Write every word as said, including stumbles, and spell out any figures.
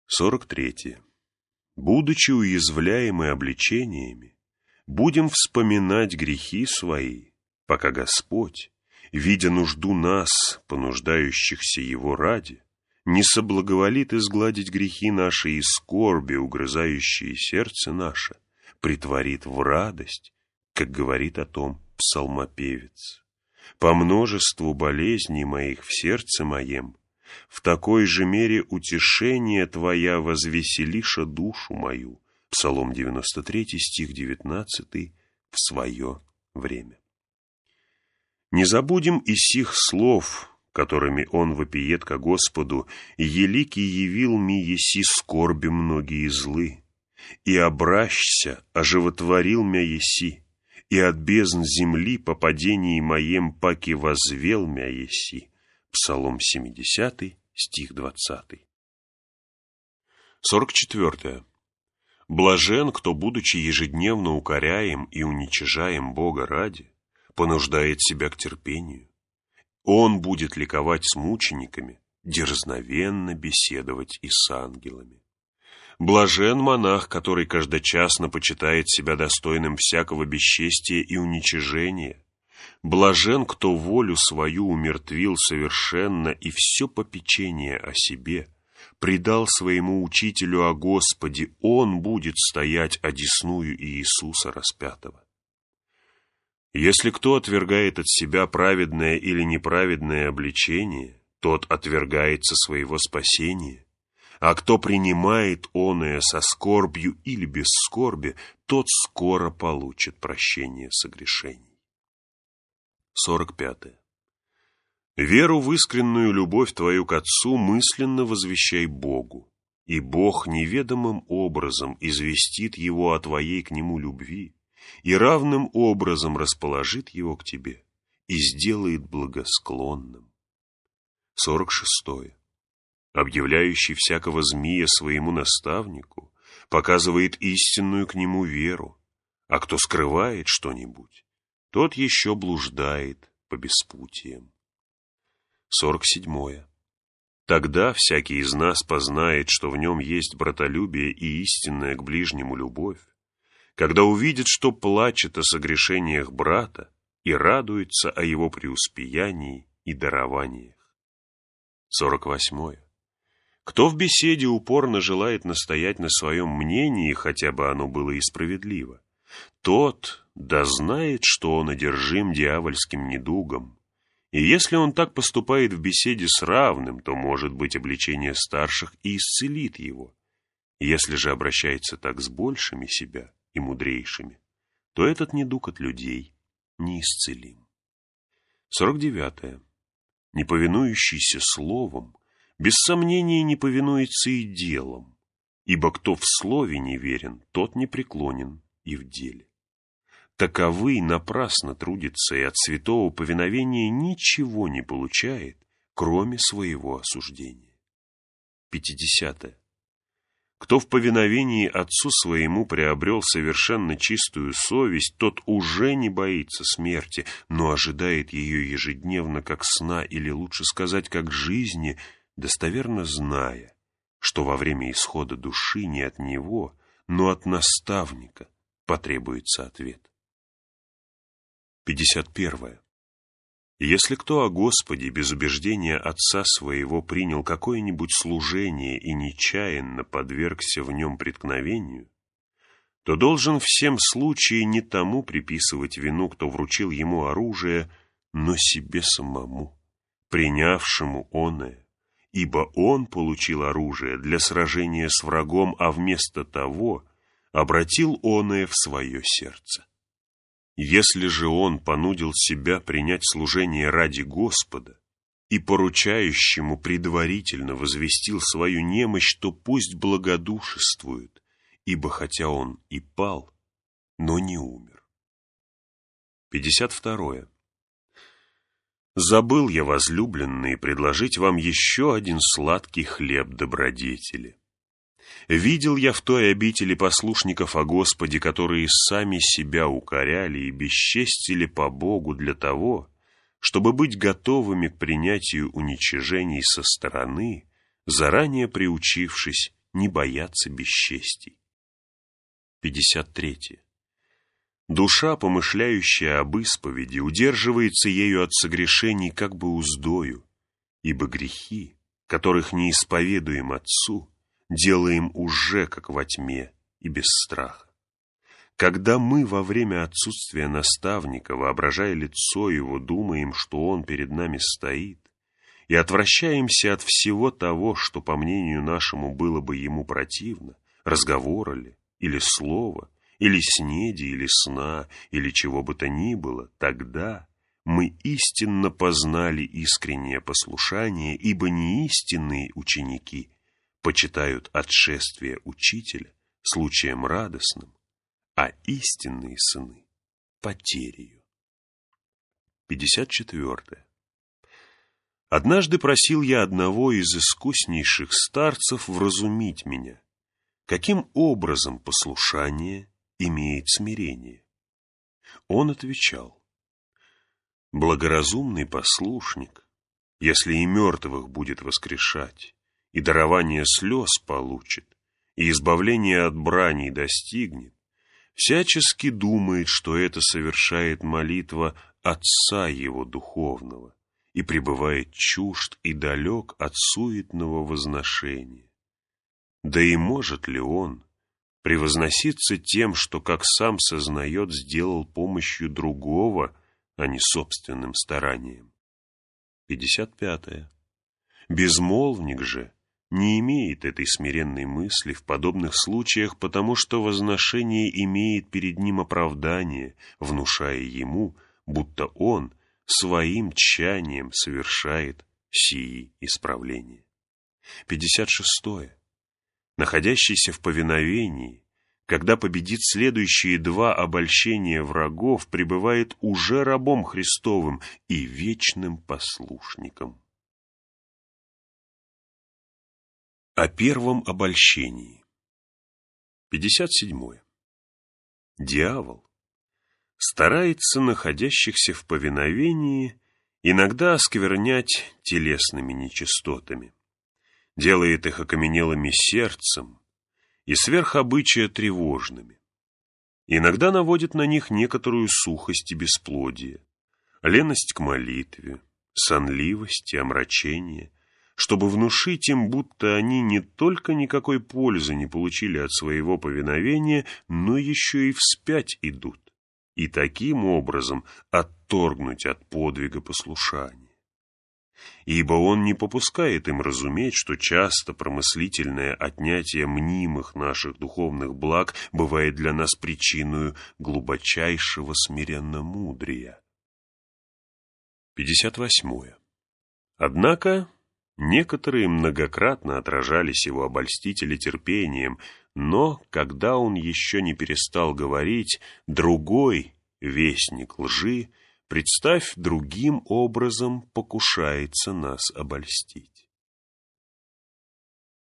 сорок третье. Будучи уязвляемы обличениями, будем вспоминать грехи свои, пока Господь, видя нужду нас, понуждающихся Его ради, не соблаговолит изгладить грехи наши и скорби, угрызающие сердце наше, притворит в радость, как говорит о том псалмопевец. По множеству болезней моих в сердце моем, в такой же мере утешение Твоя возвеселиша душу мою. Псалом девяносто три, стих девятнадцатый, в свое время. Не забудем и сих слов, которыми он вопиет ко Господу: «Еликий явил ми еси скорби многие злы, и обращся, оживотворил мя еси, и от бездн земли по падении моем паки возвел мя еси». Псалом семидесятый, стих двадцатый. сорок четвёртое. Блажен, кто, будучи ежедневно укоряем и уничижаем Бога ради, понуждает себя к терпению. Он будет ликовать с мучениками, дерзновенно беседовать и с ангелами. Блажен монах, который каждочасно почитает себя достойным всякого бесчестия и уничижения. Блажен, кто волю свою умертвил совершенно и все попечение о себе предал своему учителю о Господе, он будет стоять одесную Иисуса распятого. Если кто отвергает от себя праведное или неправедное обличение, тот отвергается своего спасения, а кто принимает оное со скорбью или без скорби, тот скоро получит прощение согрешений. сорок пятое. Веру в искреннюю любовь твою к Отцу мысленно возвещай Богу, и Бог неведомым образом известит Его о твоей к Нему любви и равным образом расположит Его к тебе и сделает благосклонным. сорок шестое. Объявляющий всякого змея своему наставнику показывает истинную к нему веру, а кто скрывает что-нибудь, тот еще блуждает по беспутиям. сорок седьмое. Тогда всякий из нас познает, что в нем есть братолюбие и истинная к ближнему любовь, когда увидит, что плачет о согрешениях брата и радуется о его преуспеянии и дарованиях. сорок восьмое. Кто в беседе упорно желает настоять на своем мнении, хотя бы оно было и справедливо, тот да знает, что он одержим дьявольским недугом, и если он так поступает в беседе с равным, то, может быть, обличение старших и исцелит его. Если же обращается так с большими себя и мудрейшими, то этот недуг от людей неисцелим. сорок девятое. Неповинующийся словом, без сомнения не повинуется и делом, ибо кто в слове неверен, тот не преклонен и в деле. Таковый напрасно трудится и от святого повиновения ничего не получает, кроме своего осуждения. пятидесятое. Кто в повиновении Отцу своему приобрел совершенно чистую совесть, тот уже не боится смерти, но ожидает ее ежедневно как сна, или лучше сказать, как жизни, достоверно зная, что во время исхода души не от него, но от наставника потребуется ответ. пятьдесят первое. Если кто о Господе без убеждения Отца своего принял какое-нибудь служение и нечаянно подвергся в нем преткновению, то должен всем случае не тому приписывать вину, кто вручил ему оружие, но себе самому, принявшему оное, ибо он получил оружие для сражения с врагом, а вместо того обратил оное в свое сердце. Если же он понудил себя принять служение ради Господа и поручающему предварительно возвестил свою немощь, то пусть благодушествует, ибо хотя он и пал, но не умер. пятьдесят второе. Забыл я, возлюбленные, предложить вам еще один сладкий хлеб добродетели. Видел я в той обители послушников о Господе, которые сами себя укоряли и бесчестили по Богу для того, чтобы быть готовыми к принятию уничижений со стороны, заранее приучившись не бояться бесчестий. пятьдесят третье. Душа, помышляющая об исповеди, удерживается ею от согрешений как бы уздою, ибо грехи, которых не исповедуем Отцу, делаем уже как во тьме и без страха. Когда мы во время отсутствия наставника, воображая лицо его, думаем, что он перед нами стоит, и отвращаемся от всего того, что, по мнению нашему, было бы ему противно, разговора ли, или слова, или снеди, или сна, или чего бы то ни было, тогда мы истинно познали искреннее послушание, ибо неистинные ученики почитают отшествие учителя случаем радостным, а истинные сыны — потерею. пятьдесят четвёртое. Однажды просил я одного из искуснейших старцев вразумить меня, каким образом послушание имеет смирение. Он отвечал: благоразумный послушник, если и мертвых будет воскрешать, и дарование слез получит, и избавление от брани достигнет, всячески думает, что это совершает молитва Отца его духовного, и пребывает чужд и далек от суетного возношения. Да и может ли он превозноситься тем, что, как сам сознает, сделал помощью другого, а не собственным старанием? пятьдесят пятое. Безмолвник же не имеет этой смиренной мысли в подобных случаях, потому что возношение имеет перед ним оправдание, внушая ему, будто он своим тщанием совершает сии исправления. пятьдесят шестое. Находящийся в повиновении, когда победит следующие два обольщения врагов, пребывает уже рабом Христовым и вечным послушником. О первом обольщении. пятьдесят седьмое. Дьявол старается находящихся в повиновении иногда осквернять телесными нечистотами, делает их окаменелыми сердцем и сверх обычая тревожными. Иногда наводит на них некоторую сухость и бесплодие, леность к молитве, сонливость и омрачение, чтобы внушить им, будто они не только никакой пользы не получили от своего повиновения, но еще и вспять идут, и таким образом отторгнуть от подвига послушания. Ибо он не попускает им разуметь, что часто промыслительное отнятие мнимых наших духовных благ бывает для нас причиною глубочайшего смиренномудрия. пятьдесят восьмое. Однако некоторые многократно отражались его обольстители терпением, но, когда он еще не перестал говорить, другой вестник лжи, представь, другим образом покушается нас обольстить.